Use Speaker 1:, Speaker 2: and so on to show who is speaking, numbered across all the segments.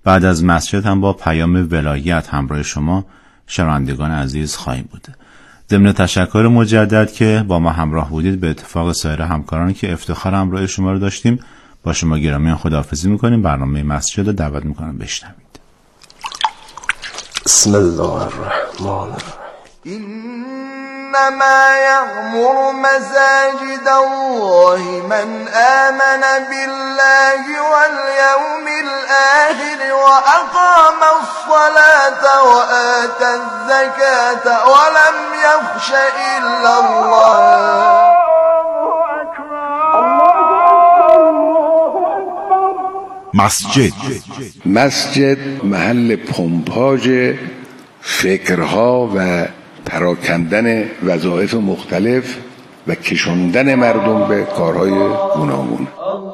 Speaker 1: بعد از مسجد هم با پیام ولایت همراه شما شنوندگان عزیز خواهیم بود. ضمن تشکر مجدد که با ما همراه بودید، به اتفاق سایر همکارانی که افتخار همراه شما رو داشتیم، با شما گرامیان خداحافظی میکنیم. برنامه مسجد رو دعوت میکنم بشنوید.
Speaker 2: بسم الله الرحمن الرحیم.
Speaker 3: إنما يعمر مساجد الله من آمن بالله واليوم الآخر وأقام الصلاة وآتى الزكاة ولم يخش إلا الله.
Speaker 4: مسجد محل پمپاژ فکرها و پراکندن وظایف مختلف و کشوندن مردم به کارهای گوناگون.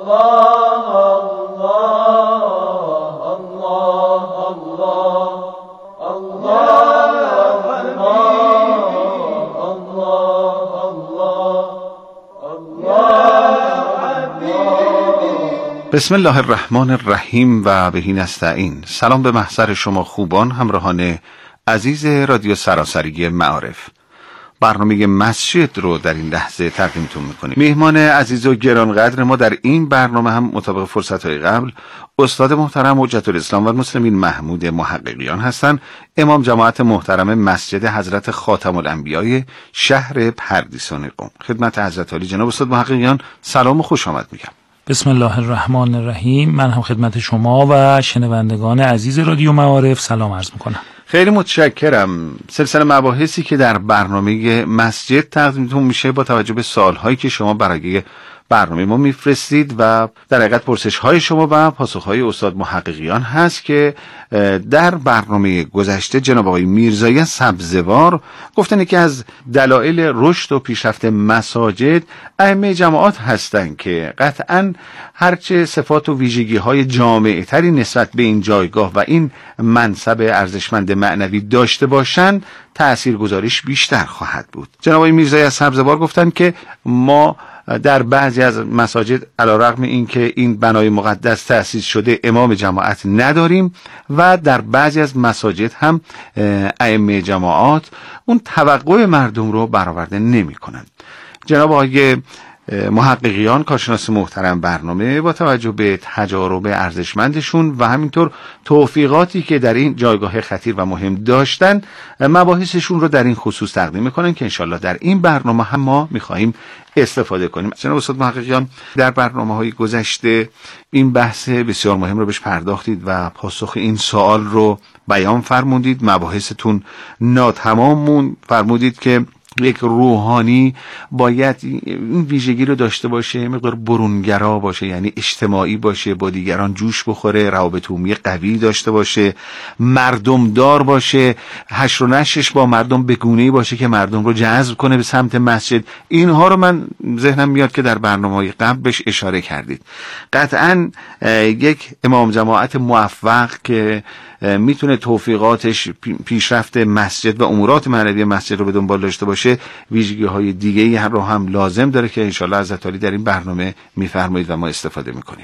Speaker 5: بسم الله الرحمن الرحیم و بهی نستعین. سلام به محضر شما خوبان همراهان عزیز رادیو سراسری معارف. برنامه مسجد رو در این لحظه تقدیمتون میکنیم. میهمان عزیز و گرانقدر ما در این برنامه هم مطابق فرصت‌های قبل استاد محترم حجت الاسلام و المسلمین محمود محققیان هستند، امام جماعت محترم مسجد حضرت خاتم الانبیاء شهر پردیسان قم. خدمت حضرت عالی جناب استاد محققیان سلام و خوش آمد میگم.
Speaker 6: بسم الله الرحمن الرحیم. من هم خدمت شما و شنوندگان عزیز رادیو معارف سلام عرض میکنم.
Speaker 5: خیلی متشکرم. سلسله مباحثی که در برنامه مسجد تقدیمتون میشه با توجه به سوالهایی که شما برای برنامه ما میفرستید و در حقیقت پرسش‌های شما و پاسخ‌های استاد محققیان هست که در برنامه گذشته جناب آقای میرزایی سبزوار گفتن که از دلایل رشد و پیشرفت مساجد ائمه جماعات هستند که قطعاً هرچه صفات و ویژگی‌های جامع‌تری نسبت به این جایگاه و این منصب ارزشمند معنوی داشته باشند تأثیرگذاریش بیشتر خواهد بود. جناب آقای میرزایی سبزوار گفتن که ما در بعضی از مساجد علیرغم اینکه این بنای مقدس تأسیس شده امام جماعت نداریم و در بعضی از مساجد هم ائمه جماعت اون توقع مردم رو برآورده نمی‌کنند. جناب آقای محققیان کارشناس محترم برنامه با توجه به تجارب ارزشمندشون و همینطور توفیقاتی که در این جایگاه خطیر و مهم داشتن مباحثشون رو در این خصوص تقدیم میکنن که انشالله در این برنامه هم ما میخواییم استفاده کنیم. جناب استاد محققیان در برنامه‌های گذشته این بحث بسیار مهم رو بهش پرداختید و پاسخ این سوال رو بیان فرمودید. مباحثتون ناتمام موند. فرمودید که یک روحانی باید این ویژگی رو داشته باشه، مقدار برونگرا باشه، یعنی اجتماعی باشه، با دیگران جوش بخوره، روابط عمومی قوی داشته باشه، مردم دار باشه، حشر و نشرش با مردم به گونه‌ای باشه که مردم رو جذب کنه به سمت مسجد. اینها رو من ذهنم میاد که در برنامه‌های قبل بهش اشاره کردید. قطعاً یک امام جماعت موفق که میتونه توفیقاتش پیشرفت مسجد و امورات معنوی مسجد رو به دنبال داشته باشه ویژگی‌های دیگه‌ای هم لازم داره که انشالله حضرت عالی در این برنامه میفرمایید و ما استفاده میکنیم.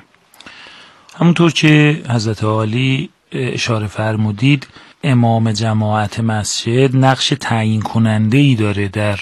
Speaker 6: همونطور که حضرت عالی اشاره فرمودید امام جماعت مسجد نقش تعیین کننده‌ای داره در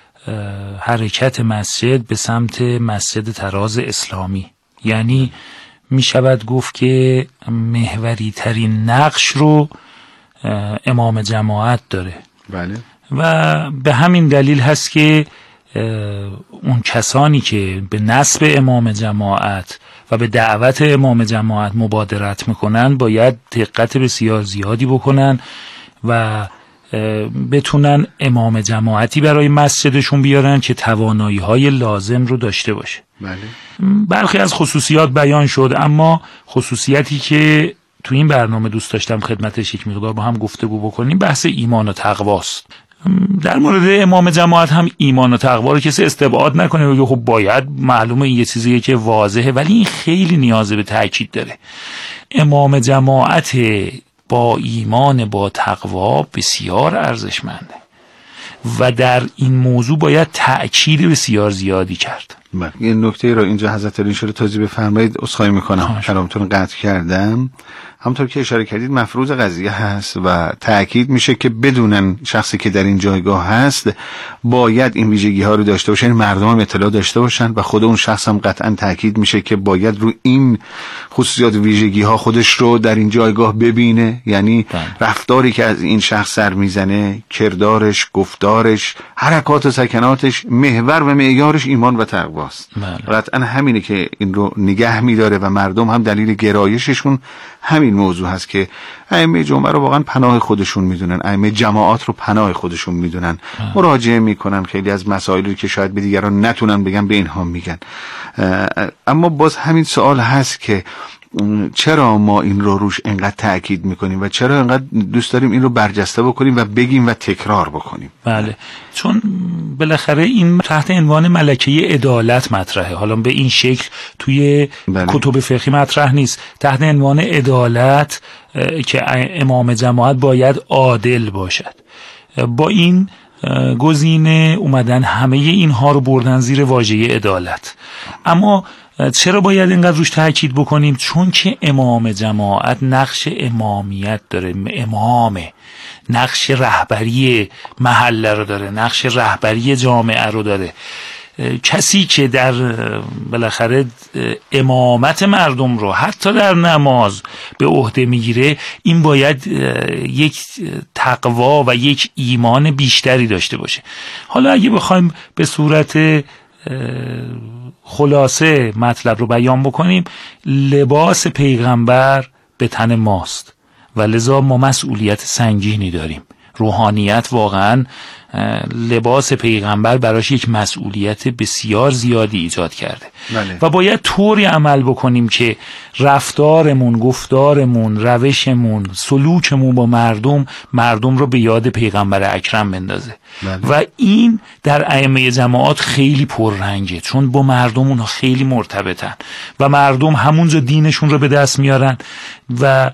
Speaker 6: حرکت مسجد به سمت مسجد طراز اسلامی. یعنی می شود گفت که محوری ترین نقش رو امام جماعت داره.
Speaker 5: بله.
Speaker 6: و به همین دلیل هست که اون کسانی که به نصب امام جماعت و به دعوت امام جماعت مبادرت میکنن باید دقت بسیار زیادی بکنن و بتونن امام جماعتی برای مسجدشون بیارن که توانایی‌های لازم رو داشته باشه.
Speaker 5: بله.
Speaker 6: برخی از خصوصیات بیان شد، اما خصوصیتی که تو این برنامه دوست داشتم خدمتش یک مقدار با هم گفتگو بکنیم بحث ایمان و تقواست. در مورد امام جماعت هم ایمان و تقوا رو کسی استبعاد نکنه بگه خب باید، معلومه این یه چیزیه که واضحه، ولی این خیلی نیاز به تأکید داره. امام جماعت با ایمان با تقوا بسیار ارزشمنده و در این موضوع باید تأکید بسیار زیادی کرد.
Speaker 5: این نکته را اینجا حضرت علی شده توضیح بفرمایید. عذرخواهی میکنم کلامتون قطع کردم. همونطور که اشاره کردید مفروض قضیه هست و تأکید میشه که بدونن شخصی که در این جایگاه هست باید این ویژگی ها رو داشته باشن، مردم هم اطلاع داشته باشن و خود اون شخص هم قطعا تأکید میشه که باید رو این خصوصیات و ویژگی ها خودش رو در این جایگاه ببینه. یعنی رفتاری که از این شخص سر میزنه، کردارش، گفتارش، حرکات و سکناتش، محور و معیارش ایمان و تقواست. قطعا همینه که این رو نگه میداره و مردم هم دلیل گرایششون همین موضوع هست که ائمه جمعه رو واقعا پناه خودشون میدونن، ائمه جماعات رو پناه خودشون میدونن، مراجعه میکنن، خیلی از مسائلی که شاید به دیگران نتونن بگن به اینها میگن. اما باز همین سوال هست که چرا ما این رو روش انقدر تأکید میکنیم و چرا انقدر دوست داریم این رو برجسته بکنیم و بگیم و تکرار بکنیم؟
Speaker 6: بله، چون بالاخره این تحت عنوان ملکه عدالت مطرحه. حالا به این شکل توی کتب فقهی مطرح نیست. تحت عنوان عدالت که امام جماعت باید عادل باشد. با این گزینه اومدن همه اینها رو بردن زیر واژه عدالت. اما چرا باید اینقدر روش تاکید بکنیم؟ چون که امام جماعت نقش امامیت داره، امامه، نقش رهبری محله رو داره، نقش رهبری جامعه رو داره. کسی که در بالاخره امامت مردم رو حتی در نماز به عهده میگیره، این باید یک تقوا و یک ایمان بیشتری داشته باشه. حالا اگه بخوایم به صورت خلاصه مطلب رو بیان بکنیم، لباس پیغمبر به تن ماست و لذا ما مسئولیت سنگینی داریم. روحانیت واقعا لباس پیغمبر براش یک مسئولیت بسیار زیادی ایجاد کرده.
Speaker 5: بله.
Speaker 6: و باید طوری عمل بکنیم که رفتارمون، گفتارمون، روشمون، سلوکمون با مردم رو به یاد پیغمبر اکرم بندازه.
Speaker 5: بله.
Speaker 6: و این در ائمه جماعات خیلی پررنگه، چون با مردم اونها خیلی مرتبطن و مردم همونجا دینشون رو به دست میارن و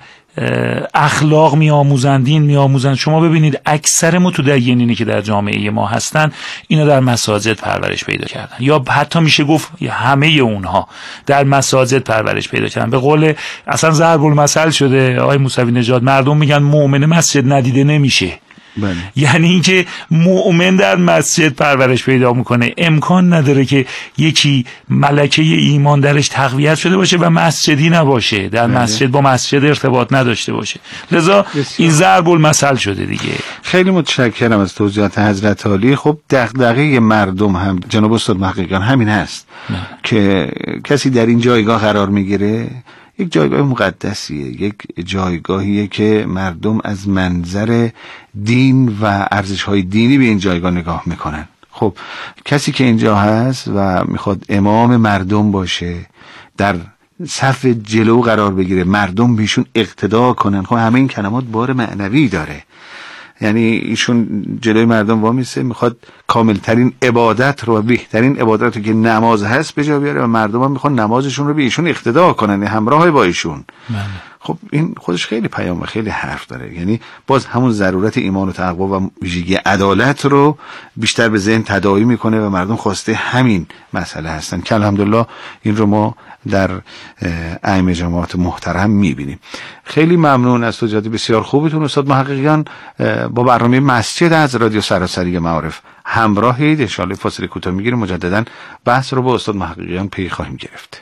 Speaker 6: اخلاق میآموزن، دین میآموزن. شما ببینید اکثر متدینینی که در جامعه ما هستن اینا در مساجد پرورش پیدا کردن، یا حتی میشه گفت همه اونها در مساجد پرورش پیدا کردن. به قول اصلا ضرب المثل شده آقای موسوی نژاد، مردم میگن مؤمن مسجد ندیده نمیشه.
Speaker 5: بله.
Speaker 6: یعنی اینکه مؤمن در مسجد پرورش پیدا میکنه. امکان نداره که یکی ملکه ایمان درش تقویت شده باشه و مسجدی نباشه، در مسجد با مسجد ارتباط نداشته باشه. لذا این ضرب المثل شده دیگه.
Speaker 5: خیلی متشکرم از توضیحات حضرت عالی. خب دغدغه مردم هم جناب استاد محققان همین هست که کسی در این جایگاه قرار میگیره، یک جایگاه مقدسیه، یک جایگاهیه که مردم از منظر دین و ارزش‌های دینی به این جایگاه نگاه میکنن. خب کسی که اینجا هست و میخواد امام مردم باشه، در صف جلو قرار بگیره، مردم بهشون اقتدا کنن، خب همه این کلمات بار معنوی داره. یعنی ایشون جلوی مردم وامیسته، میخواد کاملترین عبادت رو و بهترین عبادت رو که نماز هست به جا بیاره و مردم هم میخوان نمازشون رو به ایشون اقتدا کنن، همراه با ایشون. خب این خودش خیلی پیام و خیلی حرف داره. یعنی باز همون ضرورت ایمان و تقوا و ویژگی عدالت رو بیشتر به ذهن تداعی میکنه و مردم خواسته همین مسئله هستن که الحمدلله این رو ما در ائمه جماعت محترم میبینیم. خیلی ممنون از توضیحات بسیار خوبتون استاد محققیان. با برنامه مسجد از رادیو سراسری معارف همراهید. ان شاءالله فاصله کوتاه میگیریم، مجددا بحث رو با استاد محققیان پی خواهیم گرفت.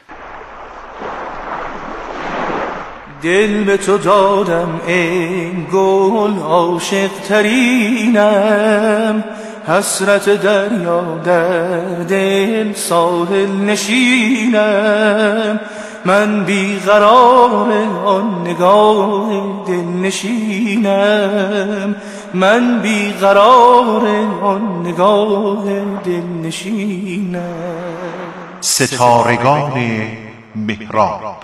Speaker 7: دل به تو دادم ای گل، عاشق ترینم، حسرت دریا در دل ساحل نشینم، من بیقرار آن نگاه دل نشینم، من بیقرار آن نگاه دل نشینم.
Speaker 8: ستارگان محراب.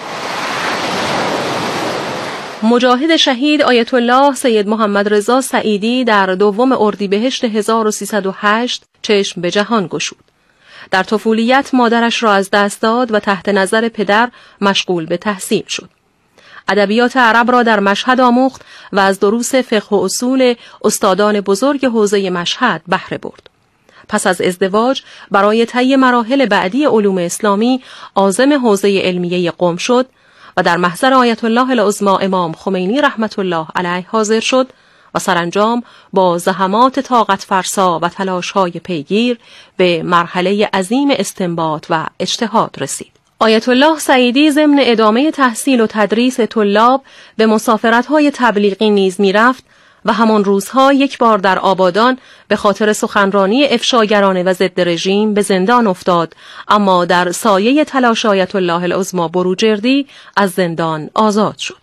Speaker 9: مجاهد شهید آیت الله سید محمد رضا سعیدی در 2 اردیبهشت 1308 چشم به جهان گشود. در طفولیت مادرش را از دست داد و تحت نظر پدر مشغول به تحصیل شد. ادبیات عرب را در مشهد آموخت و از دروس فقه و اصول استادان بزرگ حوزه مشهد بهره برد. پس از ازدواج برای طی مراحل بعدی علوم اسلامی عازم حوزه علمیه قم شد و در محضر آیت الله العظمی امام خمینی رحمت الله علیه حاضر شد و سرانجام با زحمات طاقت فرسا و تلاش‌های پیگیر به مرحله عظیم استنباط و اجتهاد رسید. آیت الله سعیدی ضمن ادامه تحصیل و تدریس طلاب به مسافرت‌های تبلیغی نیز می‌رفت و همان روزها یک بار در آبادان به خاطر سخنرانی افشاگرانه و ضد رژیم به زندان افتاد، اما در سایه تلاش آیت الله العظمی بروجردی از زندان آزاد شد.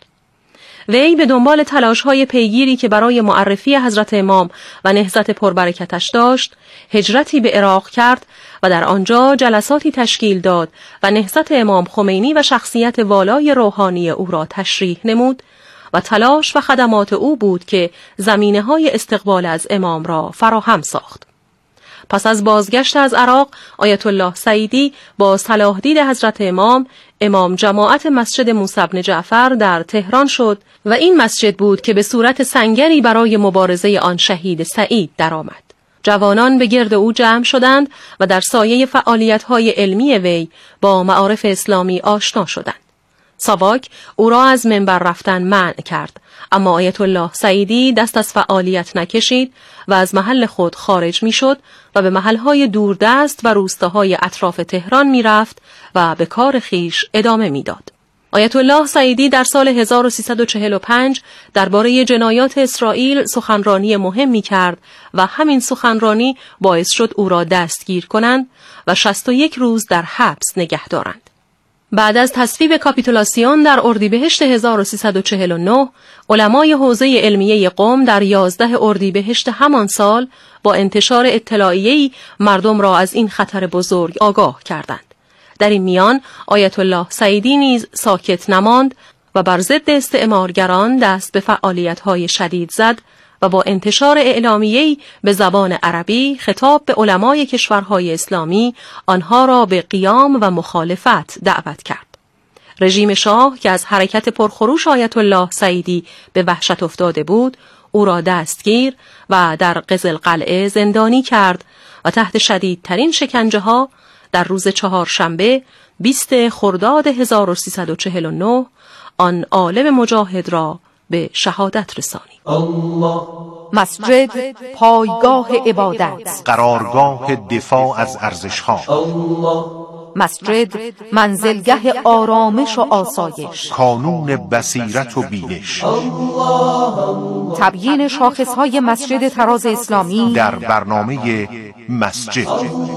Speaker 9: وی به دنبال تلاش‌های پیگیری که برای معرفی حضرت امام و نهضت پربرکتش داشت، هجرتی به عراق کرد و در آنجا جلساتی تشکیل داد و نهضت امام خمینی و شخصیت والای روحانی او را تشریح نمود و تلاش و خدمات او بود که زمینه‌های استقبال از امام را فراهم ساخت. پس از بازگشت از عراق، آیت الله سعیدی با صلاح دید حضرت امام جماعت مسجد موسی بن جعفر در تهران شد و این مسجد بود که به صورت سنگری برای مبارزه آن شهید سعید درآمد. جوانان به گرد او جمع شدند و در سایه فعالیت‌های علمی وی با معارف اسلامی آشنا شدند. ساواک او را از منبر رفتن منع کرد، اما آیت الله سعیدی دست از فعالیت نکشید و از محل خود خارج می شد و به محلهای دوردست و روستاهای اطراف تهران می رفت و به کار خیش ادامه می داد. آیت الله سعیدی در سال 1345 درباره جنایات اسرائیل سخنرانی مهمی کرد و همین سخنرانی باعث شد او را دستگیر کنند و 61 روز در حبس نگه دارند. بعد از تصویب کاپیتولاسیون در اردیبهشت 1349 علمای حوزه علمیه قم در 11 اردیبهشت همان سال با انتشار اطلاعیه‌ای مردم را از این خطر بزرگ آگاه کردند. در این میان آیت الله سعیدی نیز ساکت نماند و بر ضد استعمارگران دست به فعالیت‌های شدید زد و با انتشار اعلامیه‌ای به زبان عربی خطاب به علمای کشورهای اسلامی آنها را به قیام و مخالفت دعوت کرد. رژیم شاه که از حرکت پرخروش آیت الله سعیدی به وحشت افتاده بود، او را دستگیر و در قزلقلعه زندانی کرد و تحت شدیدترین شکنجه‌ها در روز چهارشنبه 20 خرداد 1349 آن عالم مجاهد را به شهادت رسانید.
Speaker 10: مسجد پایگاه عبادت،
Speaker 8: قرارگاه دفاع از ارزش‌ها.
Speaker 10: مسجد منزلگه آرامش و آسایش،
Speaker 8: کانون بصیرت و بینش.
Speaker 10: تبیین شاخصهای مسجد طراز اسلامی
Speaker 8: در برنامه مسجد.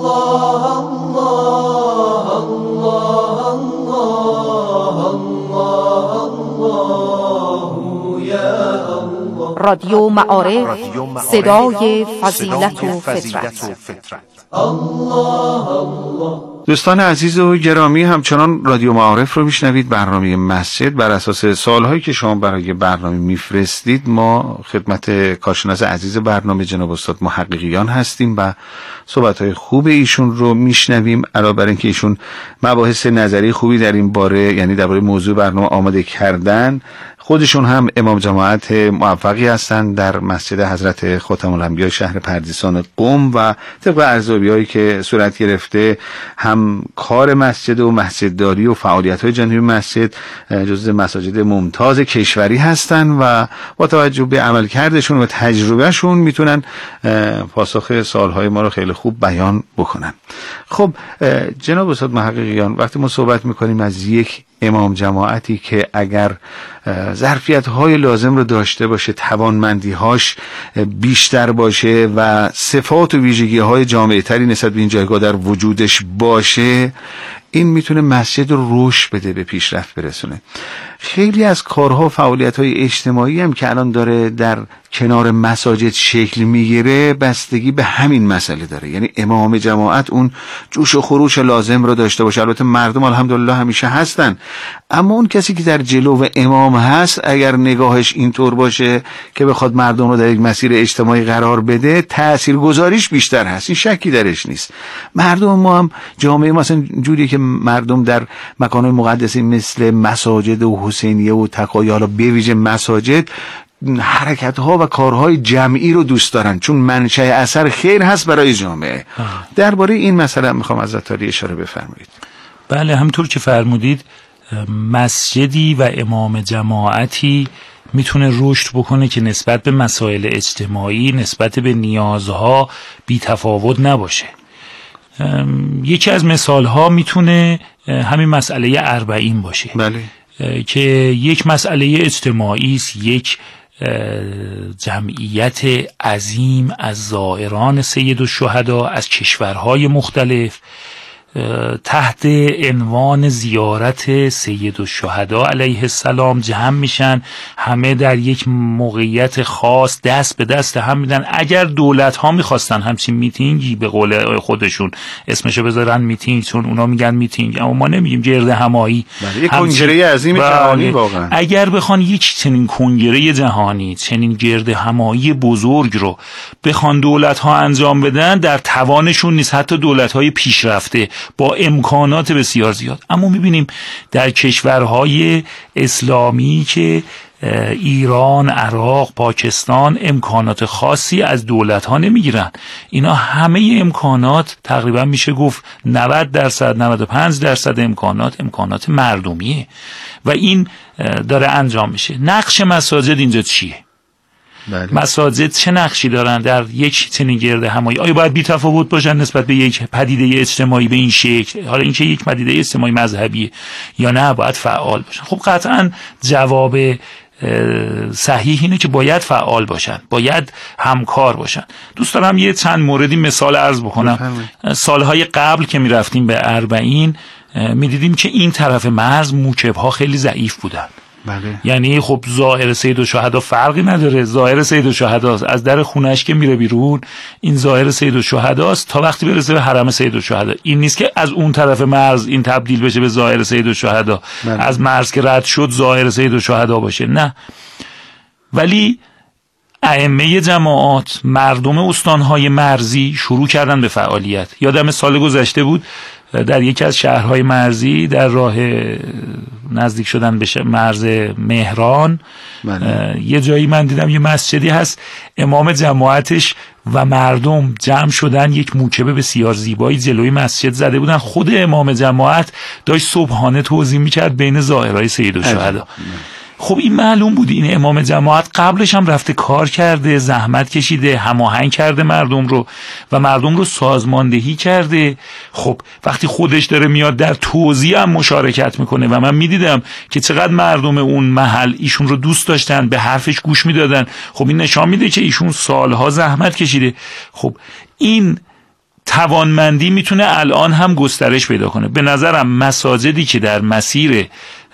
Speaker 10: رادیو معارف، صدای فضیلت و فطرت.
Speaker 5: دوستان عزیز و گرامی، همچنان رادیو معارف رو میشنوید. برنامه مسجد بر اساس سوالهایی که شما برای برنامه میفرستید ما خدمت کارشناس عزیز برنامه جناب استاد محققیان هستیم و صحبت‌های خوب ایشون رو میشنویم. علاوه بر اینکه ایشون مباحث نظری خوبی در این باره، یعنی درباره موضوع برنامه آماده کردن، خودشون هم امام جماعت موفقی هستند در مسجد حضرت خاتم الانبیا شهر پردیسان قم و طبق ارزیابی‌هایی که صورت گرفته هم کار مسجد و مسجدداری و فعالیت‌های جانبی مسجد جزو مساجد ممتاز کشوری هستند و با توجه به عملکردشون و تجربهشون میتونن پاسخ سوال‌های ما رو خیلی خوب بیان بکنن. خب جناب استاد محققیان، وقتی ما صحبت می‌کنیم از یک امام جماعتی که اگر ظرفیت‌های لازم رو داشته باشه، توانمندی‌هاش بیشتر باشه و صفات و ویژگی‌های جامع‌تری نسبت به این جایگاه در وجودش باشه، این میتونه مسجد رو رشد بده، به پیشرفت برسونه. خیلی از کارها و فعالیت‌های اجتماعی هم که الان داره در کنار مساجد شکل میگیره بستگی به همین مسئله داره، یعنی امام جماعت اون جوش و خروش لازم رو داشته باشه. البته مردم الحمدلله همیشه هستن، اما اون کسی که در جلو امام هست اگر نگاهش اینطور باشه که بخواد مردم رو در یک مسیر اجتماعی قرار بده، تاثیرگذاریش بیشتر هست، این شکی درش نیست. مردم ما هم جامعه ما اصلا جوریه که مردم در مکان‌های مقدسی مثل مساجد و حسینیه و تقای، حالا به ویژه مساجد، حرکت‌ها و کارهای جمعی رو دوست دارن چون منشأ اثر خیر هست برای جامعه. درباره این مسئله میخوام از عطاری اشاره بفرمایید.
Speaker 6: بله، همطور که فرمودید مسجدی و امام جماعتی میتونه رشد بکنه که نسبت به مسائل اجتماعی، نسبت به نیازها بی تفاوت نباشه. یکی از مثالها میتونه همین مسئله 40 باشه.
Speaker 5: بله.
Speaker 6: که یک مسئله اجتماعی است، یک جمعیت عظیم از زائران سید الشهدا از کشورهای مختلف تحت عنوان زیارت سید الشهدا علیه السلام جمع میشن، همه در یک موقعیت خاص دست به دست هم میدن. اگر دولت ها میخواستن همچین میتینگی، به قول خودشون اسمشو بذارن میتینگ، چون اونا میگن میتینگ اما ما نمیگیم گرد همایی،
Speaker 5: یک کنگره عظیم جهانی واقعا،
Speaker 6: اگر بخوان یک چنین کنگره جهانی، چنین گرد همایی بزرگ رو بخوان دولت ها انجام بدن، در توانشون نیست، حتی دولت های پیشرفته با امکانات بسیار زیاد. اما میبینیم در کشورهای اسلامی که ایران، عراق، پاکستان امکانات خاصی از دولت ها نمیگیرن. اینا همه امکانات تقریبا میشه گفت 90%، 95% امکانات مردمیه و این داره انجام میشه. نقش مساجد اینجا چیه؟
Speaker 5: بله.
Speaker 6: مساجد چه نقشی دارن در یک چنین گرد همایی؟ آیا باید بی‌تفاوت باشن نسبت به یک پدیده اجتماعی به این شکل؟ حالا اینکه یک پدیده اجتماعی مذهبیه یا نه باید فعال باشن؟ خب قطعا جواب صحیح اینه که باید فعال باشن، باید همکار باشن. دوست دارم یه چند موردی مثال عرض بکنم. سالهای قبل که میرفتیم به 40 میدیدیم که این طرف مرز موکب‌ها خیلی ضعیف بودن.
Speaker 5: بله.
Speaker 6: یعنی خب ظاهر سید الشهدا فرقی نداره، ظاهر سید الشهداست، از در خونش که میره بیرون این ظاهر سید الشهداست تا وقتی برسه به حرم سید الشهدا. این نیست که از اون طرف مرز این تبدیل بشه به ظاهر سید الشهدا، از مرز که رد شد ظاهر سید الشهدا باشه، نه. ولی ائمه جماعات، مردم استانهای مرزی شروع کردن به فعالیت. یادم سال گذشته بود در یکی از شهرهای مرزی در راه نزدیک شدن به مرز مهران یه جایی من دیدم یه مسجدی هست، امام جماعتش و مردم جمع شدن، یک موکب بسیار زیبایی جلوی مسجد زده بودن. خود امام جماعت داشت صبحانه توزیع میکرد بین ظاهرهای سید الشهدا. خب این معلوم بود این امام جماعت قبلش هم رفته کار کرده، زحمت کشیده، هماهنگ کرده مردم رو و مردم رو سازماندهی کرده. خب وقتی خودش داره میاد در توزیع هم مشارکت میکنه و من میدیدم که چقدر مردم اون محل ایشون رو دوست داشتن، به حرفش گوش میدادن. خب این نشان میده که ایشون سالها زحمت کشیده. خب این توانمندی میتونه الان هم گسترش پیدا کنه. به نظرم مساجدی که در مسیر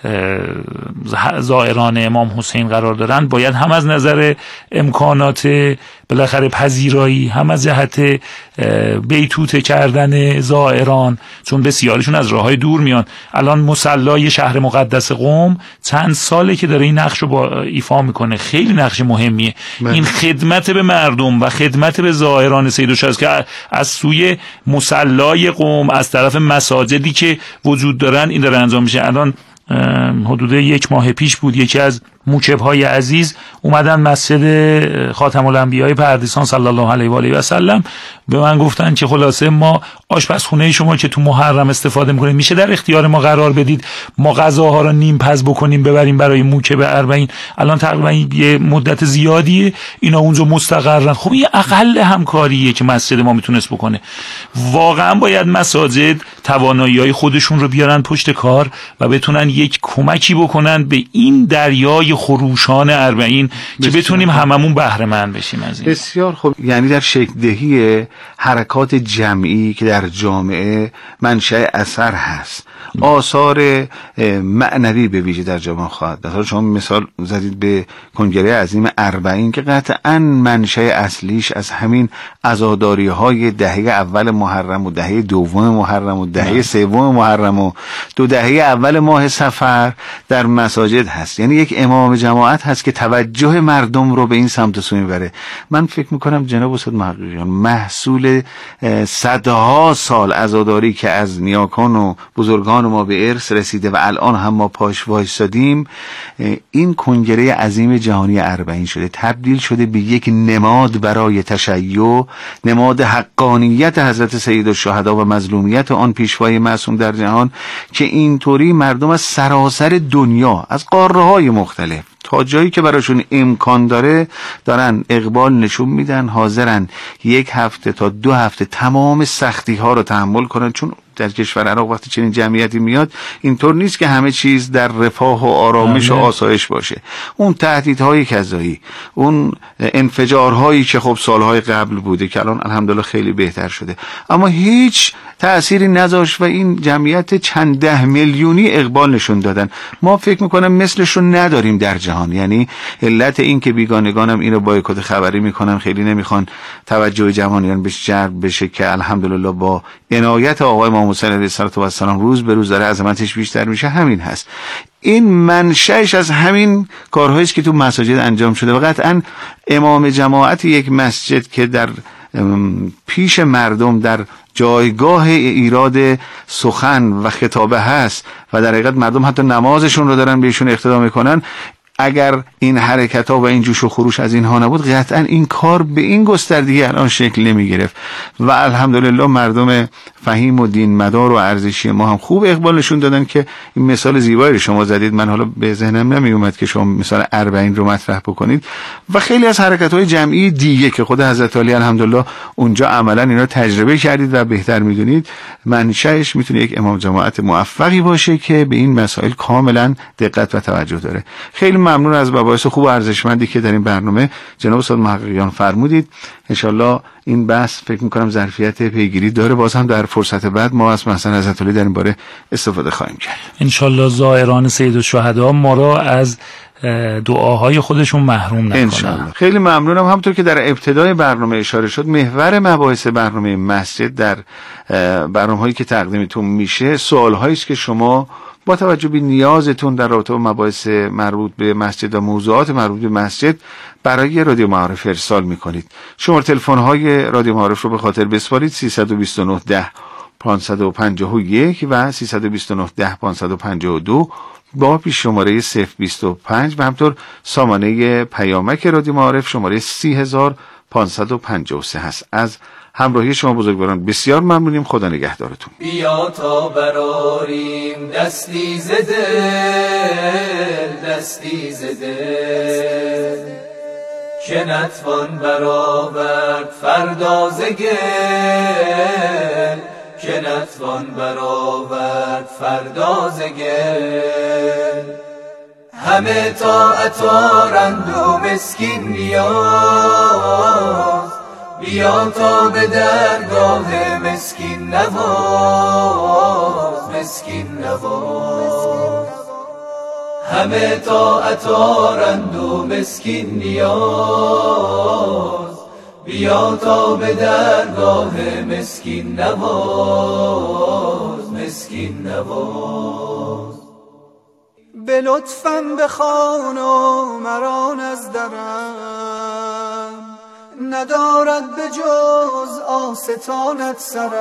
Speaker 6: زائران امام حسین قرار دارن باید هم از نظر امکانات بالاخره پذیرایی، هم از جهت بیتوته کردن زائران، چون بسیارشون از راههای دور میان. الان مصلی شهر مقدس قم چند ساله که داره این نقش رو با ایفا میکنه، خیلی نقش مهمیه. این خدمت به مردم و خدمت به زائران سید الشهدا که از سوی مصلی قم، از طرف مساجدی که وجود دارن این داره انجام میشه. الان حدود 1 ماه پیش بود یکی از موکب‌های عزیز اومدن مسجد خاتم الانبیاء پردیسان صلی الله علیه و آله و سلم، به من گفتن که خلاصه ما آشپزخونه شما که تو محرم استفاده میکنید میشه در اختیار ما قرار بدید، ما غذاها رو نیم پز بکنیم ببریم برای موکب 40. الان تقریبا یه مدت زیادیه اینا اونجا مستقرن. خب این اقل همکاریه که مسجد ما میتونست بکنه. واقعا باید مساجد توانایی‌های خودشون رو بیارن پشت کار و بتونن یک کمکی بکنن به این دریای خروشان 40 که بتونیم هممون بهره مند بشیم از این.
Speaker 5: بسیار خوب. یعنی در شکل دهی حرکات جمعی که در جامعه منشأ اثر هست، آثار معنوی به ویژه در جامعه خواهد داشت. شما مثال زدید به کنگره عظیم 40 که قطعاً منشأ اصلیش از همین عزاداری‌های دهه اول محرم و دهه دوم محرم و دهه سوم محرم و 2 دهه اول ماه صفر در مساجد هست. یعنی یک امام امام جماعت هست که توجه مردم رو به این سمت و سو میبره. من فکر میکنم جناب استاد محققیان محصول صدها سال عزاداری که از نیاکان و بزرگان ما به ارث رسیده و الان هم ما پاش وایسادیم، این کنگره عظیم جهانی اربعین شده، تبدیل شده به یک نماد برای تشیع، نماد حقانیت حضرت سید الشهدا و مظلومیت آن پیشوای معصوم در جهان، که اینطوری مردم از سراسر دنیا، از قاره‌های مختلف تا جایی که براشون امکان داره دارن اقبال نشون میدن، حاضرن 1 هفته تا 2 هفته تمام سختی ها رو تحمل کنن. چون در کشور عراق وقتی چنین جمعیتی میاد اینطور نیست که همه چیز در رفاه و آرامش و آسایش باشه. اون تهدیدهای کذایی، اون انفجارهایی که خب سالهای قبل بوده که الان الحمدلله خیلی بهتر شده، اما هیچ تأثیری نذاشت و این جمعیت چند 10 میلیونی اقبال نشون دادن. ما فکر میکنم مثلش رو نداریم در جهان. یعنی علت این که بیگانگانم اینو بایکوت خبری میکنن، خیلی نمیخوان توجه جهانیان بهش جلب بشه، که الحمدلله با عنایت آقای امام حسین علیه السلام روز به روز داره عظمتش بیشتر میشه، همین هست. این منشأش از همین کارهایی است که تو مساجد انجام شده و قطعا امام جماعت یک مسجد که در پیش مردم در جایگاه ایراد سخن و خطابه هست و در حقیقت مردم حتی نمازشون رو دارن بهشون اقتدا میکنن، اگر این حرکت ها و این جوش و خروش از اینها نبود قطعا این کار به این گستردگی الان شکل نمی گرفت و الحمدلله مردم فهیم و دین مدار و ارزشی ما هم خوب اقبال نشون دادن. که این مثال زیبایی رو شما زدید، من حالا به ذهنم نمی اومد که شما مثال 40 رو مطرح بکنید و خیلی از حرکت های جمعی دیگه که خود حضرت علی الحمدلله اونجا عملا اینا تجربه کردید و بهتر میدونید، منشأش میتونه یک امام جماعت موفقی باشه که به این مسائل کاملا دقت و توجه داره. خیلی ممنون از مباحث خوب و ارزشمندی که در این برنامه جناب استاد محققیان فرمودید. انشالله این بحث فکر میکنم ظرفیت پیگیری داره، باز هم در فرصت بعد ما از مثلا حضرت علی در این باره استفاده خواهیم کرد.
Speaker 6: انشالله زائران سید الشهدا ما را از دعاهای خودشون محروم نکنن.
Speaker 5: انشالله. خیلی ممنونم. همونطور که در ابتدای برنامه اشاره شد، محور مباحث برنامه مسجد در برنامه‌هایی که تقدیمتون میشه سوال‌هایی است که شما با توجه به نیازتون در رابطه با مباحث مربوط به مسجد و موضوعات مربوط به مسجد برای رادیو معارف ارسال میکنید. شماره تلفن های رادیو معارف رو به خاطر بسپارید: 329 10 551 و 329 10 552 با پیش شماره 025 و همطور سامانه پیامک رادیو معارف شماره 30553 هست. از همراهی شما بزرگواران بسیار ممنونیم. خدا نگهدارتون.
Speaker 7: بیا تا براریم دستی ز دل، دستی ز دل، که نتوان برآورد فردا ز گل، که نتوان برآورد فردا ز گل. همه طاعت آرند و مسکین نیاز، بیا تا به درگاه مسکین نواز، مسکین نواز. همه طاعت آرند و مسکین نیاز، بیا تا به درگاه مسکین نواز، مسکین نواز. به لطفم بخوان و مران از درم، ندارد به جز آستانت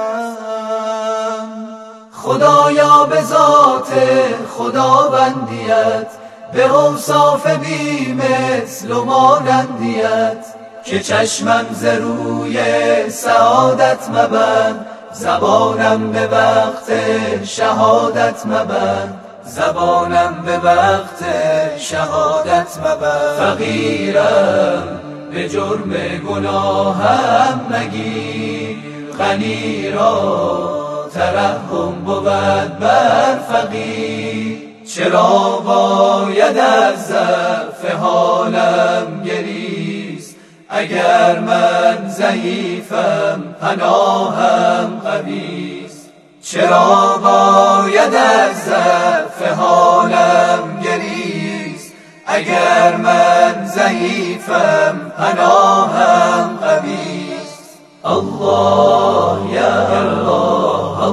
Speaker 7: سرم. خدایا به ذات خداوندیت، به اوصاف بی مثل و مانندیت، که چشمم ز روی سعادت مبند، زبانم به وقت شهادت مبند، زبانم به وقت شهادت مبند. فقیرم به جرم گناهم مگیر، غنی را ترحم بود بر فقیر. چرا باید از ضعف حالم گریست، اگر من ضعیفم پناهم قویست. چرا باید از ضعف حالم گریست، اگر من ضعیفم پناهم قویست. الله یا الله،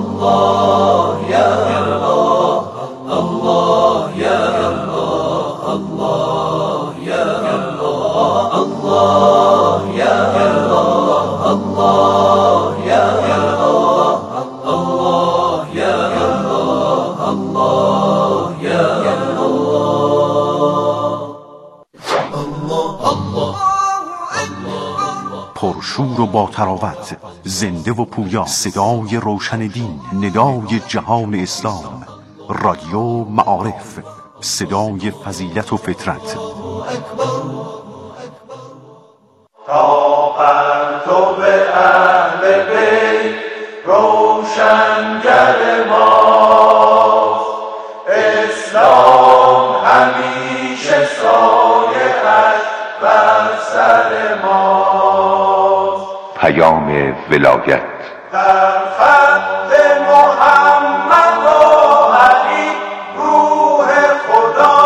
Speaker 7: الله یا الله، الله یا الله، الله
Speaker 8: پرشور و با تراوت، زنده و پویا، صدای روشن دین، ندای جهان اسلام، رادیو معارف، صدای فضیلت و فطرت.
Speaker 3: تا پرتو اهل بیت روشنگر ماست، اسلام همیشه سایه‌اش بر سر ماست.
Speaker 4: پیام ولایت
Speaker 3: در خط محمد و علی روح خدا،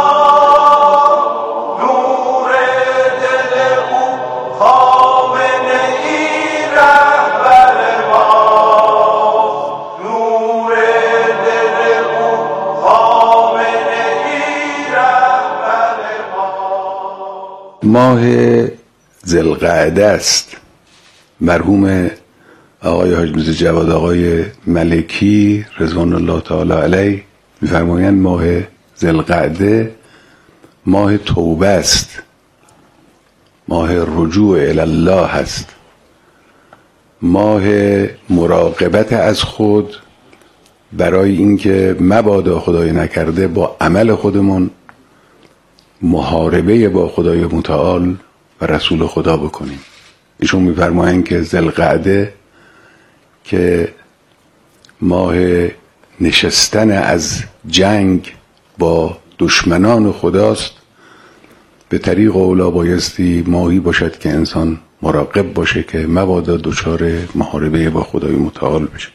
Speaker 3: نور دل او خامنه ای رهبر ما، نور دل او خامنه ای رهبر ما.
Speaker 4: ماه ذوالقعده است. مرحوم آقای حاج میرزا جواد آقای ملکی رضوان الله تعالی علیه می‌فرمایند ماه ذوالقعده ماه توبه است، ماه رجوع الی الله است، ماه مراقبت از خود برای اینکه مبادا خدای نکرده با عمل خودمون محاربه با خدای متعال و رسول خدا بکنیم. ایشون می‌فرمایند که ذوالقعده که ماه نشستن از جنگ با دشمنان خداست، به طریق اولا بایستی ماهی باشد که انسان مراقب باشه که مبادا دچار محاربه با خدای متعال بشه.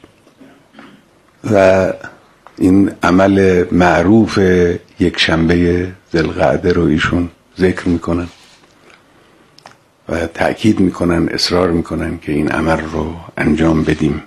Speaker 4: و این عمل معروف یک شنبه ذوالقعده رو ایشون ذکر میکنن و تأکید میکنن، اصرار میکنن که این عمل رو انجام بدیم.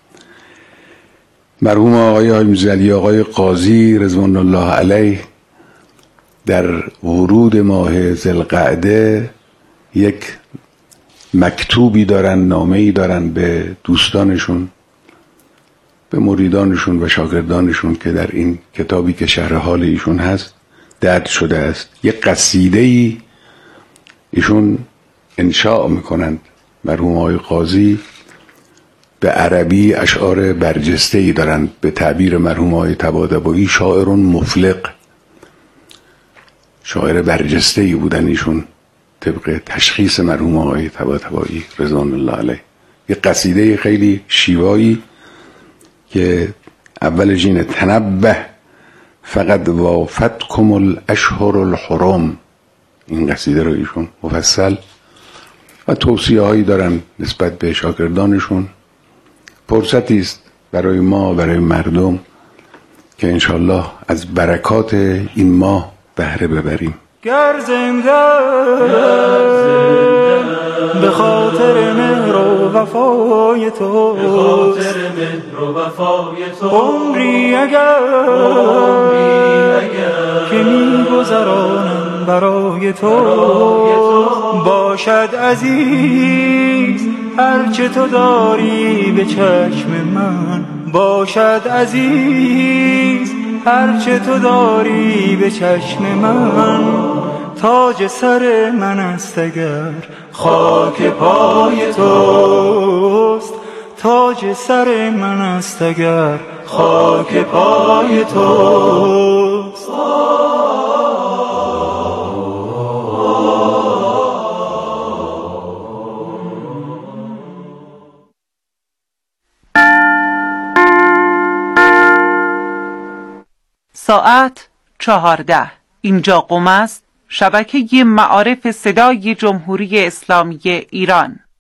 Speaker 4: مرحوم آقای حاج میرزا علی آقای قاضی رضوان الله علیه در ورود ماه ذوالقعده یک مکتوبی دارن، نامه‌ای دارن به دوستانشون، به مریدانشون و شاگردانشون که در این کتابی که شرح حال ایشون هست درج شده است. یک قصیده‌ای ایشون انشاء میکنند. مرحوم آقای قاضی به عربی اشعار برجسته‌ای دارند. به تعبیر مرحوم آقای طباطبایی شاعر مفلق، شاعر برجسته‌ای بودن ایشون طبق تشخیص مرحوم آقای طباطبایی رضوان الله علیه. یک قصیده خیلی شیوایی که اولش اینه: تنبه فقط وافتکم الاشهر الحرم. این قصیده رو ایشون مفصل و توصیه هایی دارن نسبت به شاگردانشون. فرصتی است برای ما، برای مردم که انشالله از برکات این ماه بهره ببریم.
Speaker 11: گر زنده به خاطر مهر و وفای تو، عمری اگر که می‌گذرانم برای تو، باشد عزیز هرچه تو داری به چشم من، باشد عزیز هرچه تو داری به چشم من. تاج سر من است اگر خاک پای توست، تاج سر من است اگر خاک پای توست.
Speaker 12: ساعت 14. اینجا قم است، شبکه معارف صدای جمهوری اسلامی ایران.